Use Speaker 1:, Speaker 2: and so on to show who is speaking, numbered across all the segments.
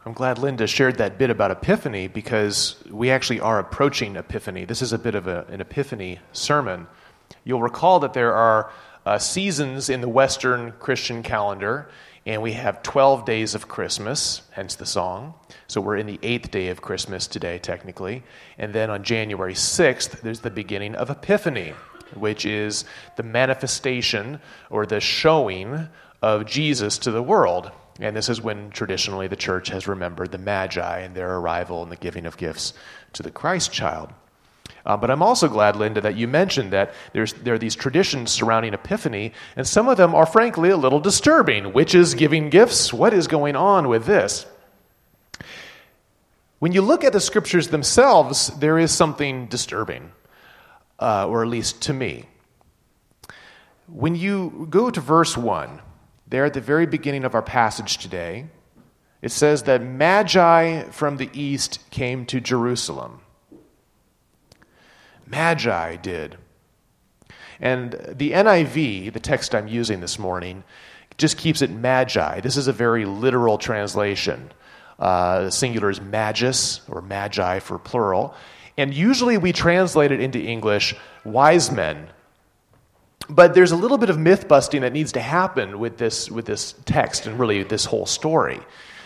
Speaker 1: I'm glad Linda shared that bit about Epiphany because we actually are approaching Epiphany. This is a bit of an Epiphany sermon. You'll recall that there are seasons in the Western Christian calendar, and we have 12 days of Christmas, hence the song. So we're in the 8th day of Christmas today, technically. And then on January 6th, there's the beginning of Epiphany, which is the manifestation or the showing of Jesus to the world. And this is when traditionally the church has remembered the Magi and their arrival and the giving of gifts to the Christ child. But I'm also glad, Linda, that you mentioned that there are these traditions surrounding Epiphany, and some of them are frankly a little disturbing. Witches giving gifts? What is going on with this? When you look at the scriptures themselves, there is something disturbing, or at least to me. When you go to verse 1, there at the very beginning of our passage today, it says that Magi from the east came to Jerusalem. Magi did. And the NIV, the text I'm using this morning, just keeps it Magi. This is a very literal translation. The singular is magis, or magi for plural. And usually we translate it into English, wise men. But there's a little bit of myth busting that needs to happen with this text and really this whole story.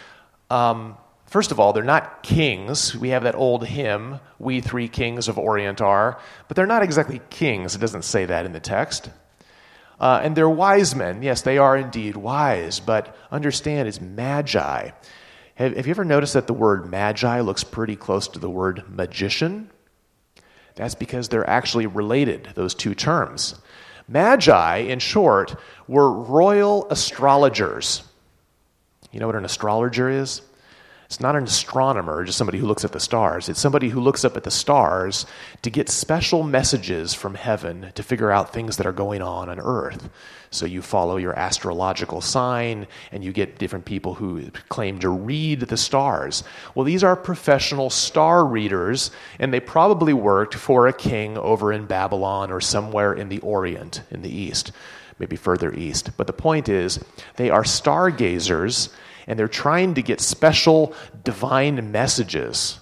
Speaker 1: First of all, they're not kings. We have that old hymn, "We Three Kings of Orient Are," but they're not exactly kings. It doesn't say that in the text. And they're wise men. Yes, they are indeed wise, but understand it's magi. Have you ever noticed that the word magi looks pretty close to the word magician? That's because they're actually related, those two terms. Magi, in short, were royal astrologers. You know what an astrologer is? It's not an astronomer, just somebody who looks at the stars. It's somebody who looks up at the stars to get special messages from heaven to figure out things that are going on earth. So you follow your astrological sign, and you get different people who claim to read the stars. Well, these are professional star readers, and they probably worked for a king over in Babylon or somewhere in the Orient, in the east, maybe further east. But the point is, they are stargazers, and they're trying to get special divine messages.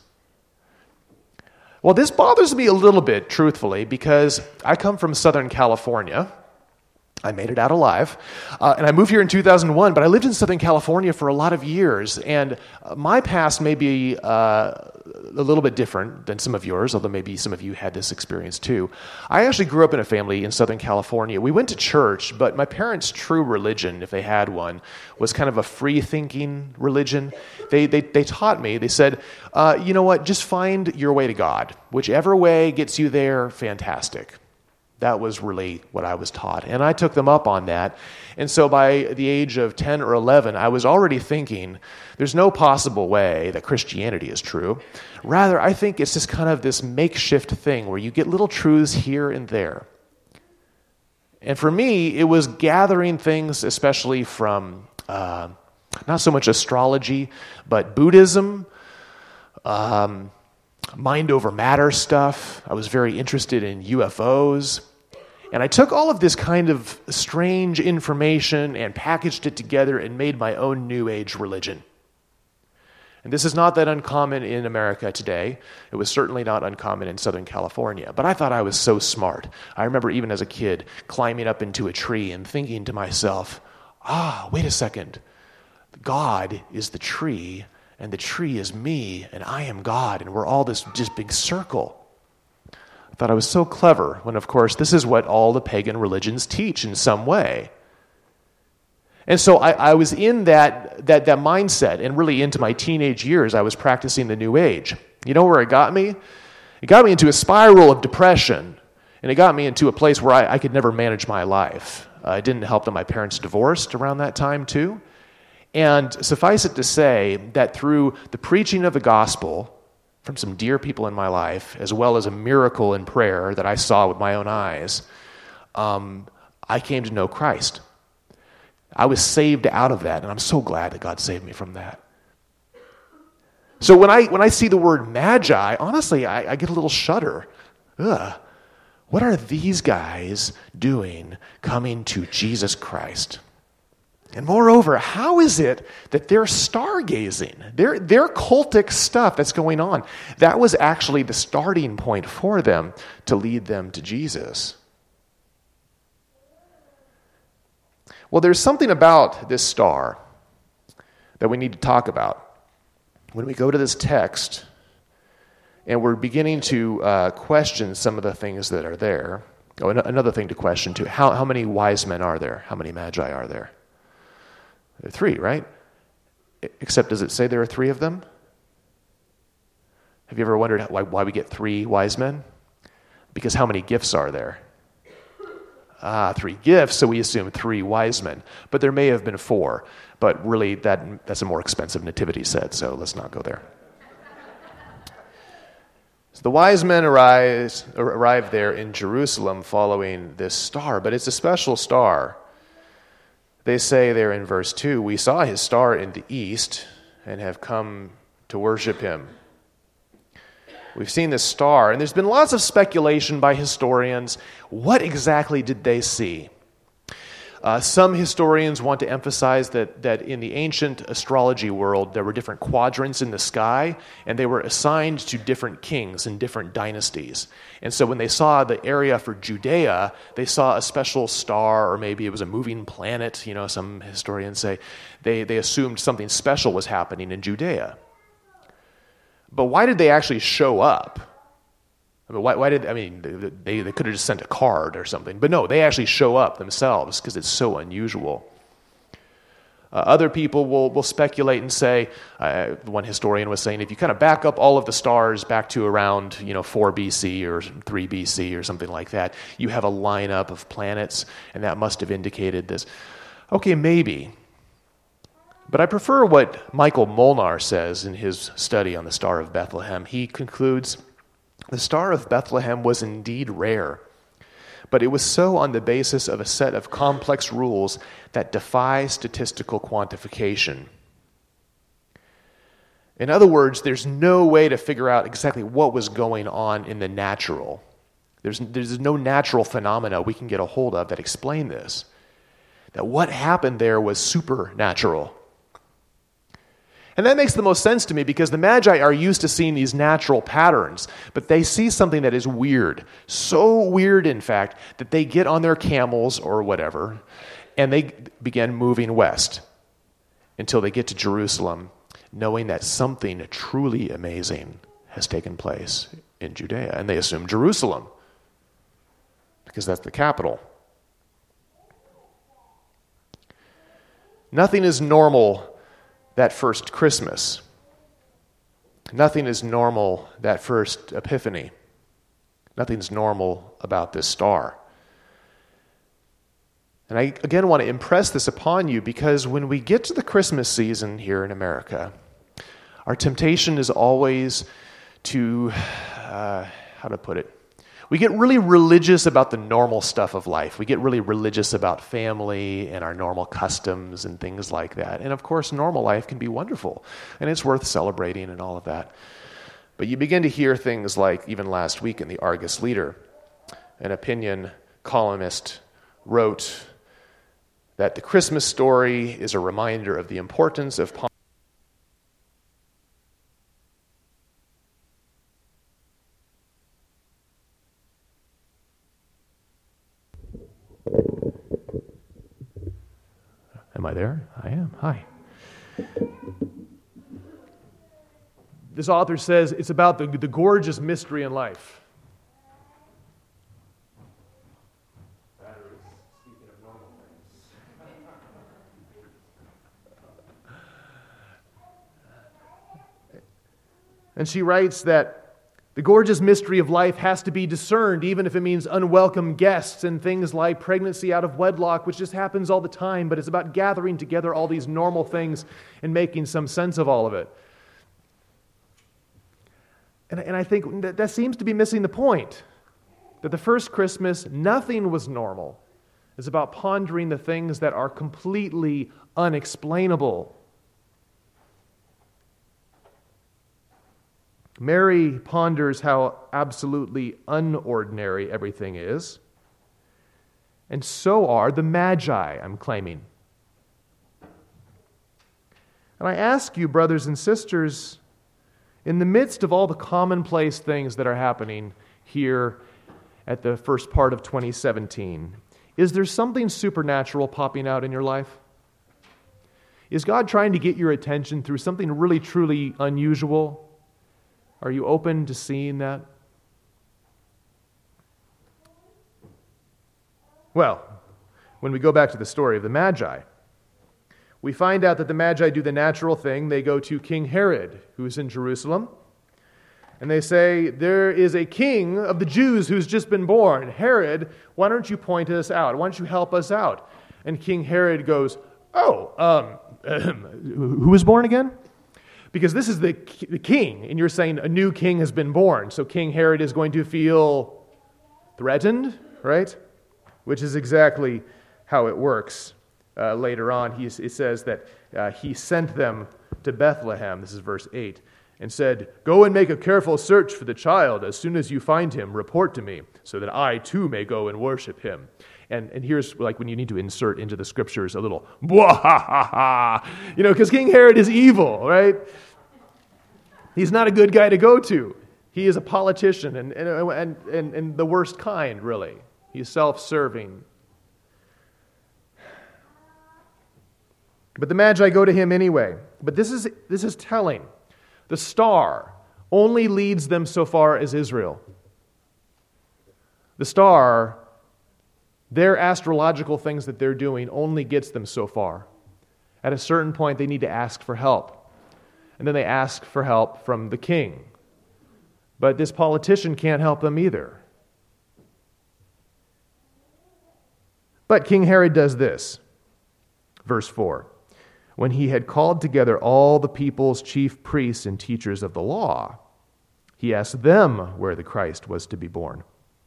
Speaker 1: Well, this bothers me a little bit, truthfully, because I come from Southern California. I made it out alive. And I moved here in 2001, but I lived in Southern California for a lot of years. And my past may be a little bit different than some of yours, although maybe some of you had this experience too. I actually grew up in a family in Southern California. We went to church, but my parents' true religion, if they had one, was kind of a free-thinking religion. They taught me, they said, you know what, just find your way to God. Whichever way gets you there, fantastic. That was really what I was taught. And I took them up on that. And so by the age of 10 or 11, I was already thinking, there's no possible way that Christianity is true. Rather, I think it's just kind of this makeshift thing where you get little truths here and there. And for me, it was gathering things, especially from not so much astrology, but Buddhism, mind over matter stuff. I was very interested in UFOs. And I took all of this kind of strange information and packaged it together and made my own New Age religion. And this is not that uncommon in America today. It was certainly not uncommon in Southern California. But I thought I was so smart. I remember even as a kid climbing up into a tree and thinking to myself, wait a second. God is the tree, and the tree is me, and I am God, and we're all this just big circle. I thought I was so clever, when of course this is what all the pagan religions teach in some way. And so I was in that mindset, and really into my teenage years, I was practicing the New Age. You know where it got me? It got me into a spiral of depression, and it got me into a place where I could never manage my life. It didn't help that my parents divorced around that time too. And suffice it to say that through the preaching of the gospel from some dear people in my life, as well as a miracle in prayer that I saw with my own eyes, I came to know Christ. I was saved out of that, and I'm so glad that God saved me from that. So when I see the word magi, honestly, I get a little shudder. Ugh. What are these guys doing coming to Jesus Christ? And moreover, how is it that they're stargazing? Their cultic stuff that's going on, that was actually the starting point for them to lead them to Jesus. Well, there's something about this star that we need to talk about. When we go to this text and we're beginning to question some of the things that are there. Oh, another thing to question too, how many wise men are there? How many magi are there? There are 3, right? Except does it say there are 3 of them? Have you ever wondered why we get 3 wise men? Because how many gifts are there? 3 gifts, so we assume 3 wise men. But there may have been 4. But really, that's a more expensive nativity set, so let's not go there. So the wise men arrive there in Jerusalem following this star, but it's a special star. They say there in verse 2, we saw his star in the east and have come to worship him. We've seen this star, and there's been lots of speculation by historians. What exactly did they see? Some historians want to emphasize that in the ancient astrology world, there were different quadrants in the sky, and they were assigned to different kings and different dynasties. And so when they saw the area for Judea, they saw a special star, or maybe it was a moving planet, some historians say. They assumed something special was happening in Judea. But why did they actually show up? They could have just sent a card or something. But no, they actually show up themselves because it's so unusual. Other people will speculate and say, one historian was saying, if you kind of back up all of the stars back to around 4 BC or 3 BC or something like that, you have a lineup of planets, and that must have indicated this. Okay, maybe. But I prefer what Michael Molnar says in his study on the Star of Bethlehem. He concludes, the Star of Bethlehem was indeed rare, but it was so on the basis of a set of complex rules that defy statistical quantification. In other words, there's no way to figure out exactly what was going on in the natural. There's no natural phenomena we can get a hold of that explain this. That what happened there was supernatural. And that makes the most sense to me because the Magi are used to seeing these natural patterns, but they see something that is weird. So weird, in fact, that they get on their camels or whatever, and they begin moving west until they get to Jerusalem, knowing that something truly amazing has taken place in Judea. And they assume Jerusalem, because that's the capital. Nothing is normal that first Christmas. Nothing is normal that first Epiphany. Nothing's normal about this star. And I, again, want to impress this upon you because when we get to the Christmas season here in America, our temptation is always to, how to put it? We get really religious about the normal stuff of life. We get really religious about family and our normal customs and things like that. And of course, normal life can be wonderful, and it's worth celebrating and all of that. But you begin to hear things like, even last week in the Argus Leader, an opinion columnist wrote that the Christmas story is a reminder of the importance of Am I there? I am. Hi. This author says it's about the gorgeous mystery in life. Speaking of normal things. And she writes that the gorgeous mystery of life has to be discerned, even if it means unwelcome guests and things like pregnancy out of wedlock, which just happens all the time, but it's about gathering together all these normal things and making some sense of all of it. And I think that seems to be missing the point, that the first Christmas, nothing was normal. It's about pondering the things that are completely unexplainable. Mary ponders how absolutely unordinary everything is. And so are the Magi, I'm claiming. And I ask you, brothers and sisters, in the midst of all the commonplace things that are happening here at the first part of 2017, is there something supernatural popping out in your life? Is God trying to get your attention through something really, truly unusual? Are you open to seeing that? Well, when we go back to the story of the Magi, we find out that the Magi do the natural thing. They go to King Herod, who's in Jerusalem, and they say, there is a king of the Jews who's just been born. Herod, why don't you point us out? Why don't you help us out? And King Herod goes, who was born again? Because this is the king, and you're saying a new king has been born. So King Herod is going to feel threatened, right? Which is exactly how it works. Later on, it says that he sent them to Bethlehem, this is verse 8, and said, go and make a careful search for the child. As soon as you find him, report to me, so that I too may go and worship him. And here's like when you need to insert into the scriptures a little, because King Herod is evil, right? He's not a good guy to go to. He is a politician and the worst kind, really. He's self-serving. But the Magi go to him anyway. But this is telling. The star only leads them so far as Israel. The star, their astrological things that they're doing, only gets them so far. At a certain point, they need to ask for help. And then they ask for help from the king. But this politician can't help them either. But King Herod does this. Verse 4. When he had called together all the people's chief priests and teachers of the law, he asked them where the Christ was to be born.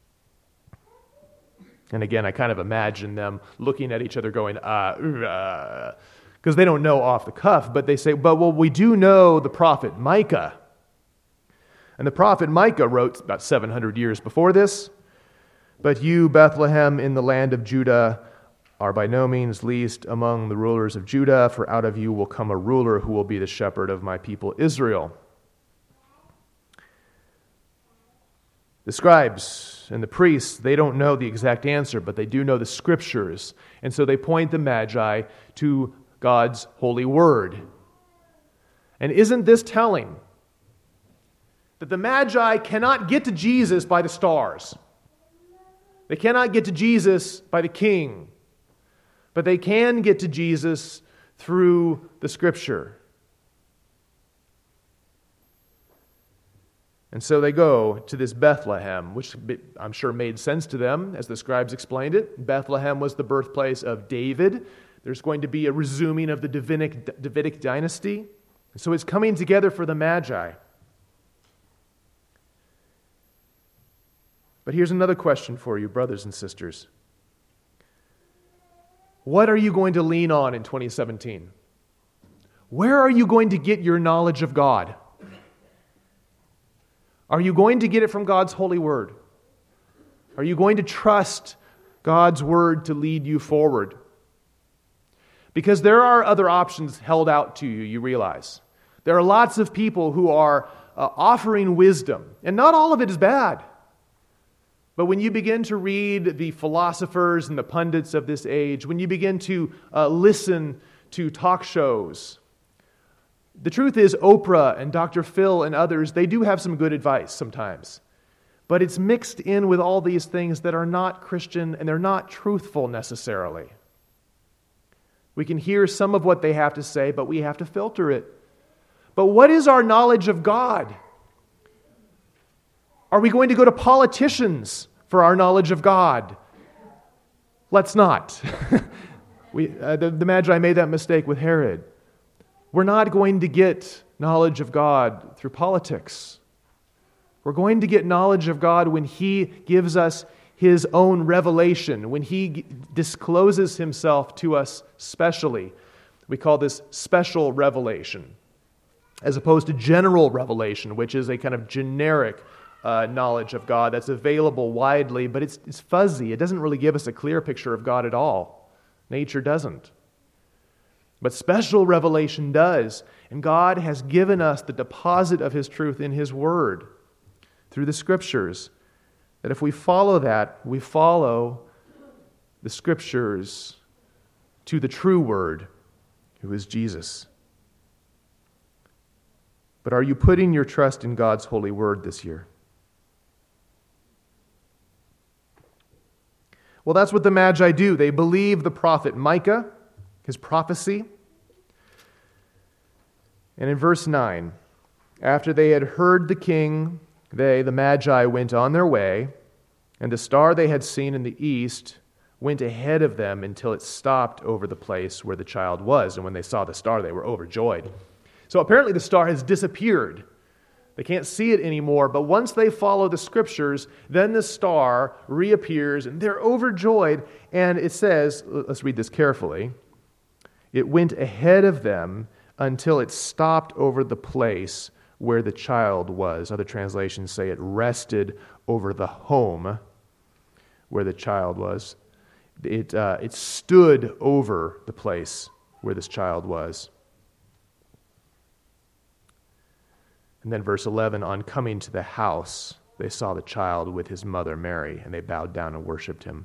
Speaker 1: And again, I kind of imagine them looking at each other going, because they don't know off the cuff, but they say, well, we do know the prophet Micah. And the prophet Micah wrote about 700 years before this, but you, Bethlehem, in the land of Judah, are by no means least among the rulers of Judah, for out of you will come a ruler who will be the shepherd of my people Israel. The scribes and the priests, they don't know the exact answer, but they do know the scriptures. And so they point the Magi to God's holy word. And isn't this telling? That the Magi cannot get to Jesus by the stars. They cannot get to Jesus by the king. But they can get to Jesus through the Scripture. And so they go to this Bethlehem, which I'm sure made sense to them as the scribes explained it. Bethlehem was the birthplace of David. There's going to be a resuming of the Davidic dynasty. So it's coming together for the Magi. But here's another question for you, brothers and sisters. What are you going to lean on in 2017? Where are you going to get your knowledge of God? Are you going to get it from God's holy word? Are you going to trust God's word to lead you forward? Because there are other options held out to you, you realize. There are lots of people who are offering wisdom, and not all of it is bad. But when you begin to read the philosophers and the pundits of this age, when you begin to listen to talk shows, the truth is Oprah and Dr. Phil and others, they do have some good advice sometimes. But it's mixed in with all these things that are not Christian and they're not truthful necessarily. We can hear some of what they have to say, but we have to filter it. But what is our knowledge of God? Are we going to go to politicians for our knowledge of God? Let's not. The Magi made that mistake with Herod. We're not going to get knowledge of God through politics. We're going to get knowledge of God when He gives us His own revelation, when He discloses Himself to us specially. We call this special revelation, as opposed to general revelation, which is a kind of generic knowledge of God that's available widely, but it's fuzzy. It doesn't really give us a clear picture of God at all. Nature doesn't. But special revelation does. And God has given us the deposit of His truth in His Word through the Scriptures. That if we follow that, we follow the Scriptures to the true Word, who is Jesus. But are you putting your trust in God's holy Word this year? Well, that's what the Magi do. They believe the prophet Micah, his prophecy. And in verse 9, after they had heard the king, they, the Magi, went on their way, and the star they had seen in the east went ahead of them until it stopped over the place where the child was. And when they saw the star, they were overjoyed. So apparently the star has disappeared. They can't see it anymore, but once they follow the Scriptures, then the star reappears, and they're overjoyed. And it says, let's read this carefully, it went ahead of them until it stopped over the place where the child was. Other translations say it rested over the home where the child was. It stood over the place where this child was. And then verse 11, on coming to the house, they saw the child with his mother Mary, and they bowed down and worshipped him.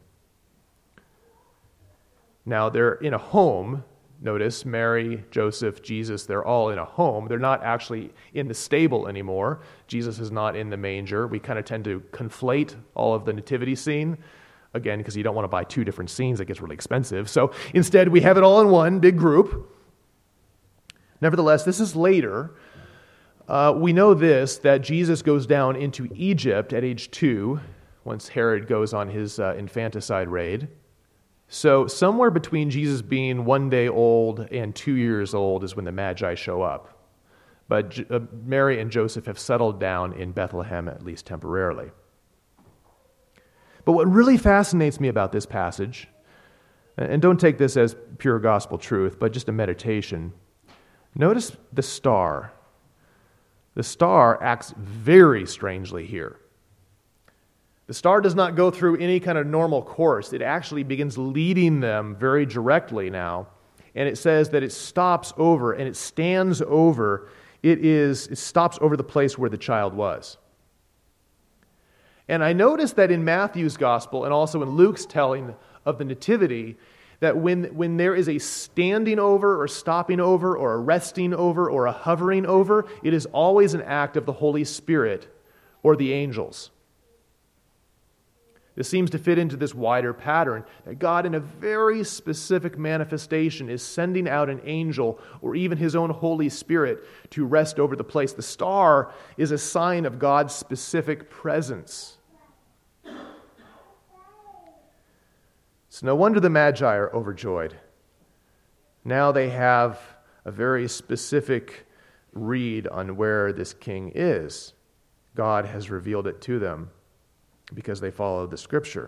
Speaker 1: Now they're in a home. Notice Mary, Joseph, Jesus, they're all in a home. They're not actually in the stable anymore. Jesus is not in the manger. We kind of tend to conflate all of the nativity scene, again, because you don't want to buy two different scenes. It gets really expensive. So instead, we have it all in one big group. Nevertheless, this is later. We know this, that Jesus goes down into Egypt at age 2, once Herod goes on his infanticide raid. So somewhere between Jesus being 1 day old and 2 years old is when the Magi show up. But Mary and Joseph have settled down in Bethlehem, at least temporarily. But what really fascinates me about this passage, and don't take this as pure gospel truth, but just a meditation, notice the star. The star acts very strangely here. The star does not go through any kind of normal course. It actually begins leading them very directly now. And it says that it stops over and it stands over. It stops over the place where the child was. And I noticed that in Matthew's gospel and also in Luke's telling of the nativity, that when there is a standing over or stopping over or a resting over or a hovering over, it is always an act of the Holy Spirit or the angels. This seems to fit into this wider pattern that God, in a very specific manifestation, is sending out an angel or even His own Holy Spirit to rest over the place. The star is a sign of God's specific presence. So no wonder the Magi are overjoyed. Now they have a very specific read on where this king is. God has revealed it to them because they follow the Scripture.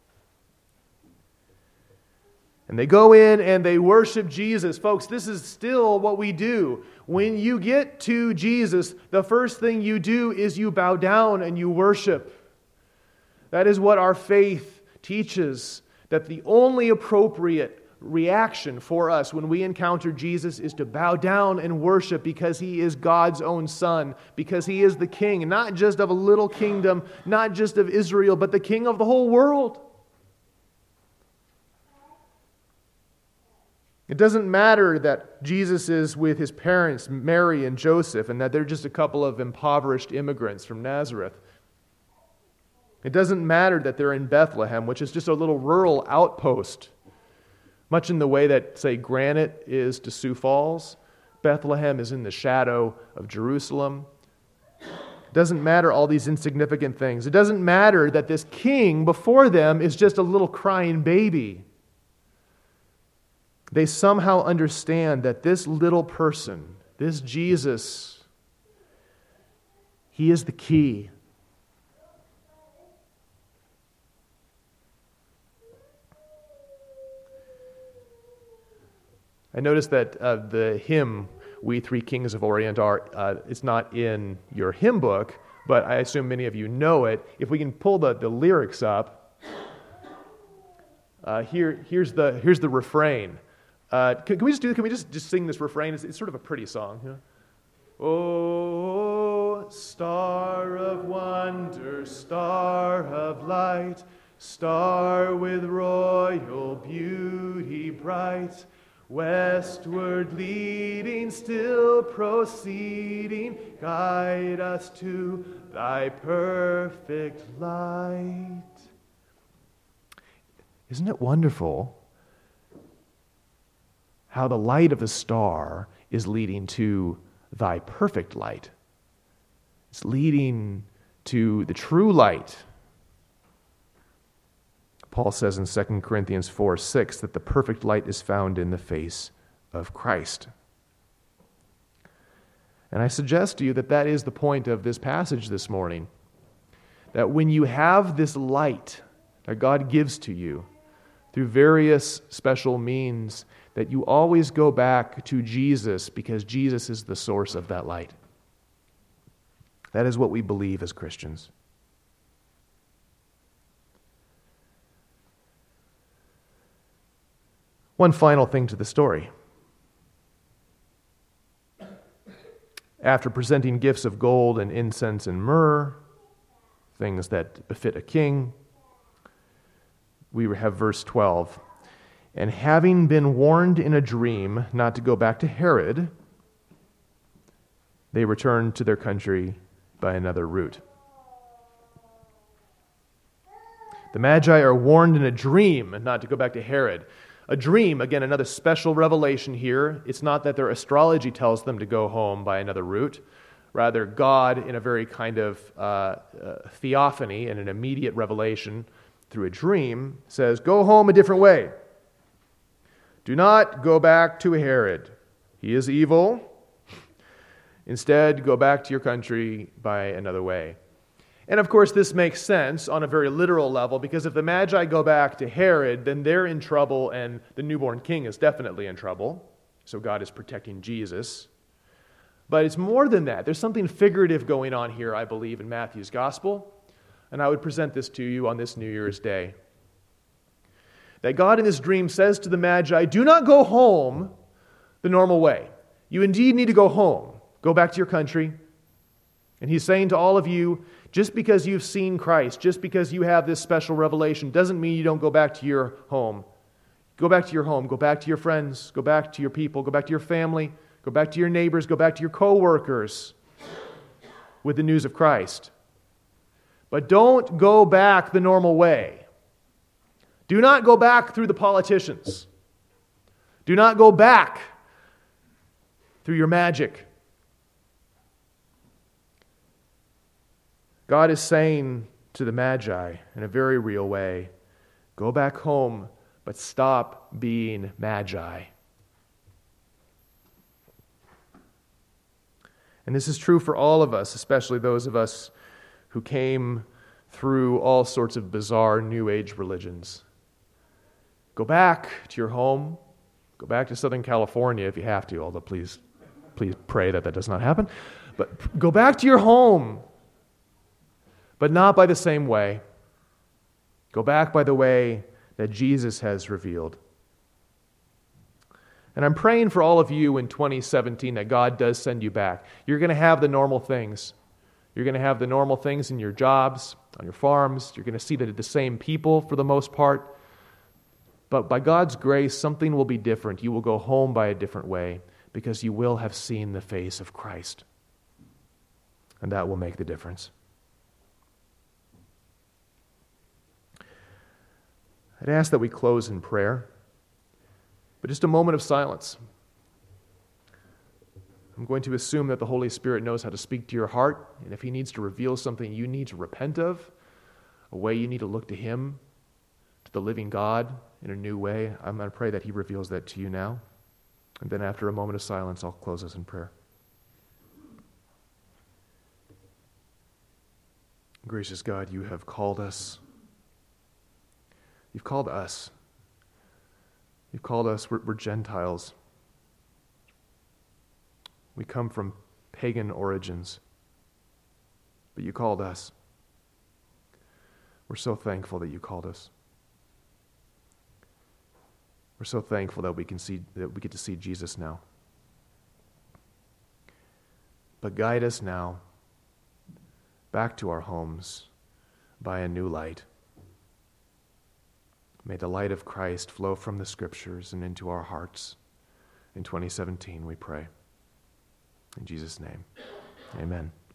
Speaker 1: And they go in and they worship Jesus. Folks, this is still what we do. When you get to Jesus, the first thing you do is you bow down and you worship. That is what our faith teaches, that the only appropriate reaction for us when we encounter Jesus is to bow down and worship because He is God's own Son, because He is the King, not just of a little kingdom, not just of Israel, but the King of the whole world. It doesn't matter that Jesus is with His parents, Mary and Joseph, and that they're just a couple of impoverished immigrants from Nazareth. It doesn't matter that they're in Bethlehem, which is just a little rural outpost, much in the way that, say, Granite is to Sioux Falls. Bethlehem is in the shadow of Jerusalem. It doesn't matter all these insignificant things. It doesn't matter that this king before them is just a little crying baby. They somehow understand that this little person, this Jesus, He is the key. I noticed that the hymn, We Three Kings of Orient, it's not in your hymn book, but I assume many of you know it. If we can pull the lyrics up, here's the refrain. Can we just sing this refrain? It's sort of a pretty song. You know? Oh, star of wonder, star of light, star with royal beauty bright, westward leading, still proceeding, guide us to thy perfect light. Isn't it wonderful how the light of the star is leading to thy perfect light? It's leading to the true light. Paul says in 2 Corinthians 4:6 that the perfect light is found in the face of Christ. And I suggest to you that that is the point of this passage this morning. That when you have this light that God gives to you through various special means, that you always go back to Jesus because Jesus is the source of that light. That is what we believe as Christians. One final thing to the story. After presenting gifts of gold and incense and myrrh, things that befit a king, we have verse 12. And having been warned in a dream not to go back to Herod, they returned to their country by another route. The Magi are warned in a dream not to go back to Herod. A dream, again, another special revelation here. It's not that their astrology tells them to go home by another route. Rather, God, in a very kind of theophany and an immediate revelation through a dream, says, go home a different way. Do not go back to Herod. He is evil. Instead, go back to your country by another way. And of course, this makes sense on a very literal level, because if the Magi go back to Herod, then they're in trouble, and the newborn king is definitely in trouble. So God is protecting Jesus. But it's more than that. There's something figurative going on here, I believe, in Matthew's gospel. And I would present this to you on this New Year's Day. That God in this dream says to the Magi, do not go home the normal way. You indeed need to go home. Go back to your country. And he's saying to all of you, just because you've seen Christ, just because you have this special revelation, doesn't mean you don't go back to your home. Go back to your home. Go back to your friends. Go back to your people. Go back to your family. Go back to your neighbors. Go back to your co-workers with the news of Christ. But don't go back the normal way. Do not go back through the politicians. Do not go back through your magic. God is saying to the Magi in a very real way, go back home, but stop being Magi. And this is true for all of us, especially those of us who came through all sorts of bizarre New Age religions. Go back to your home. Go back to Southern California if you have to, although please pray that does not happen. But go back to your home, but not by the same way. Go back by the way that Jesus has revealed. And I'm praying for all of you in 2017 that God does send you back. You're going to have the normal things. You're going to have the normal things in your jobs, on your farms. You're going to see the same people for the most part. But by God's grace, something will be different. You will go home by a different way because you will have seen the face of Christ. And that will make the difference. I'd ask that we close in prayer, but just a moment of silence. I'm going to assume that the Holy Spirit knows how to speak to your heart, and if He needs to reveal something you need to repent of, a way you need to look to Him, to the living God in a new way, I'm going to pray that He reveals that to you now. And then after a moment of silence, I'll close us in prayer. Gracious God, you have called us. You've called us. You've called us. We're Gentiles. We come from pagan origins. But you called us. We're so thankful that you called us. We're so thankful that we get to see Jesus now. But guide us now back to our homes by a new light. May the light of Christ flow from the Scriptures and into our hearts. In 2017, we pray. In Jesus' name, amen.